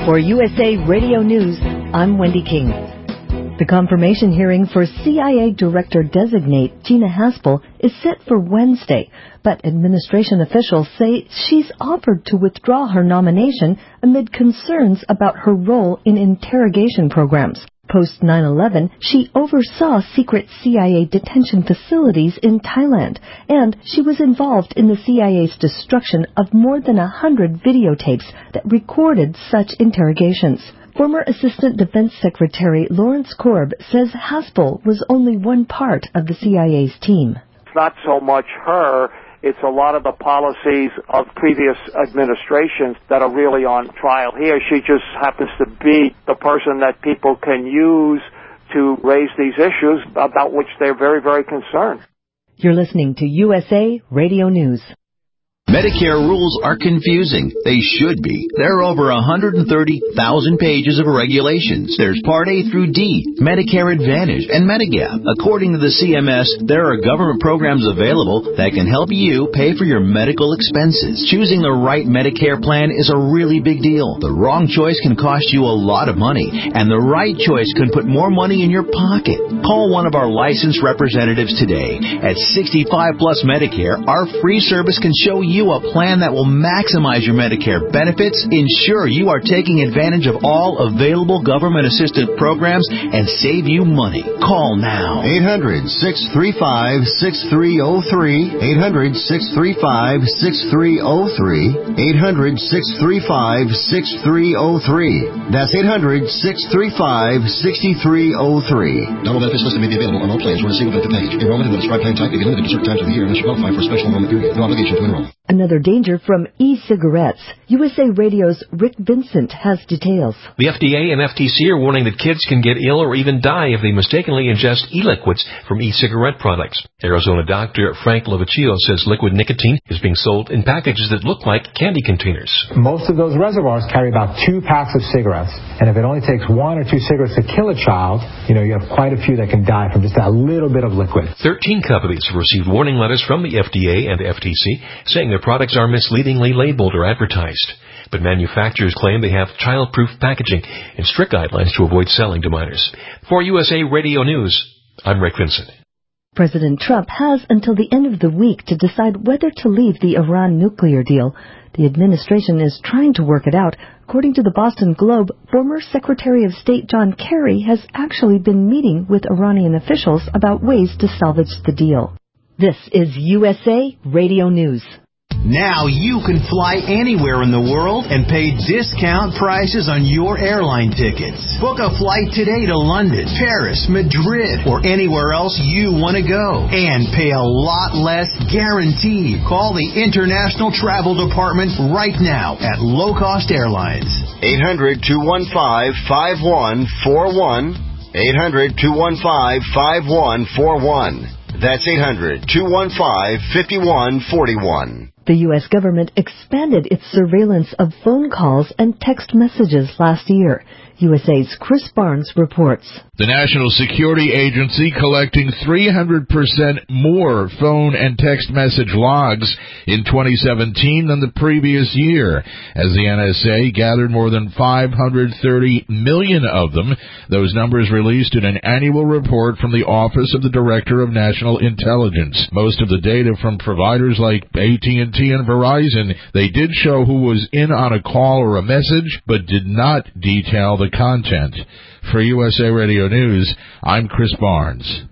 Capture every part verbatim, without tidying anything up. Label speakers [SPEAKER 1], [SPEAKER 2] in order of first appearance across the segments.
[SPEAKER 1] For U S A Radio News, I'm Wendy King. The confirmation hearing for C I A Director-designate Gina Haspel is set for Wednesday, but administration officials say she's offered to withdraw her nomination amid concerns about her role in interrogation programs. Post nine eleven, she oversaw secret C I A detention facilities in Thailand, and she was involved in the C I A's destruction of more than a hundred videotapes that recorded such interrogations. Former Assistant Defense Secretary Lawrence Korb says Haspel was only one part of the C I A's team.
[SPEAKER 2] It's not so much her. It's a lot of the policies of previous administrations that are really on trial here. She just happens to be the person that people can use to raise these issues about which they're very, very concerned.
[SPEAKER 1] You're listening to U S A Radio News.
[SPEAKER 3] Medicare rules are confusing. They should be. There are over one hundred thirty thousand pages of regulations. There's Part A through D, Medicare Advantage, and Medigap. According to the C M S, there are government programs available that can help you pay for your medical expenses. Choosing the right Medicare plan is a really big deal. The wrong choice can cost you a lot of money, and the right choice can put more money in your pocket. Call one of our licensed representatives today. At sixty-five plus Medicare, our free service can show you a plan that will maximize your Medicare benefits, ensure you are taking advantage of all available government-assisted programs, and save you money. Call now.
[SPEAKER 4] eight hundred, six three five, six three zero three. eight hundred, six three five, six three zero three. eight hundred, six three five, six three zero three. That's eight hundred, six three five, six three zero three.
[SPEAKER 5] Dental benefits listed may be available on all plans or in a single benefit package. Enrollment in the prescribed plan type may be limited to certain times of the year unless you qualify for a special enrollment period. No obligation to enroll.
[SPEAKER 1] Another danger from e-cigarettes. U S A Radio's Rick Vincent has details.
[SPEAKER 6] The F D A and F T C are warning that kids can get ill or even die if they mistakenly ingest e-liquids from e-cigarette products. Arizona doctor Frank Lovaccio says liquid nicotine is being sold in packages that look like candy containers.
[SPEAKER 7] Most of those reservoirs carry about two packs of cigarettes, and if it only takes one or two cigarettes to kill a child, you know, you have quite a few that can die from just that little bit of liquid.
[SPEAKER 6] Thirteen companies have received warning letters from the F D A and F T C saying their products are misleadingly labeled or advertised. But manufacturers claim they have child-proof packaging and strict guidelines to avoid selling to minors. For U S A Radio News, I'm Rick Vincent.
[SPEAKER 1] President Trump has until the end of the week to decide whether to leave the Iran nuclear deal. The administration is trying to work it out. According to the Boston Globe, former Secretary of State John Kerry has actually been meeting with Iranian officials about ways to salvage the deal. This is U S A Radio News.
[SPEAKER 3] Now you can fly anywhere in the world and pay discount prices on your airline tickets. Book a flight today to London, Paris, Madrid, or anywhere else you want to go. And pay a lot less guaranteed. Call the International Travel Department right now at Low Cost Airlines.
[SPEAKER 4] eight hundred, two one five, five one four one. eight hundred, two one five, five one four one. That's eight hundred, two one five, five one four one.
[SPEAKER 1] The U S government expanded its surveillance of phone calls and text messages last year. U S A's Chris Barnes reports.
[SPEAKER 8] The National Security Agency collecting three hundred percent more phone and text message logs in twenty seventeen than the previous year, as the N S A gathered more than five hundred thirty million of them. Those numbers released in an annual report from the Office of the Director of National Intelligence. Most of the data from providers like A T and T and Verizon, they did show who was in on a call or a message, but did not detail the content. For U S A Radio News, I'm Chris Barnes.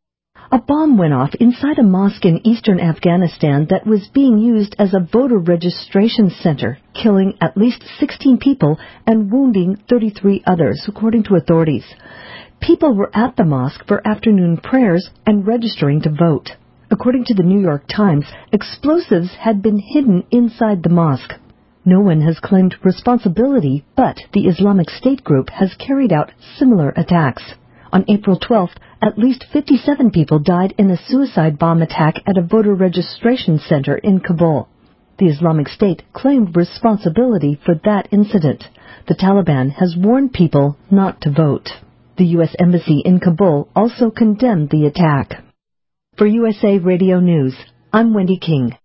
[SPEAKER 1] A bomb went off inside a mosque in eastern Afghanistan that was being used as a voter registration center, killing at least sixteen people and wounding thirty-three others, according to authorities. People were at the mosque for afternoon prayers and registering to vote. According to the New York Times, explosives had been hidden inside the mosque. No one has claimed responsibility, but the Islamic State group has carried out similar attacks. On April twelfth, at least fifty-seven people died in a suicide bomb attack at a voter registration center in Kabul. The Islamic State claimed responsibility for that incident. The Taliban has warned people not to vote. The U S Embassy in Kabul also condemned the attack. For U S A Radio News, I'm Wendy King.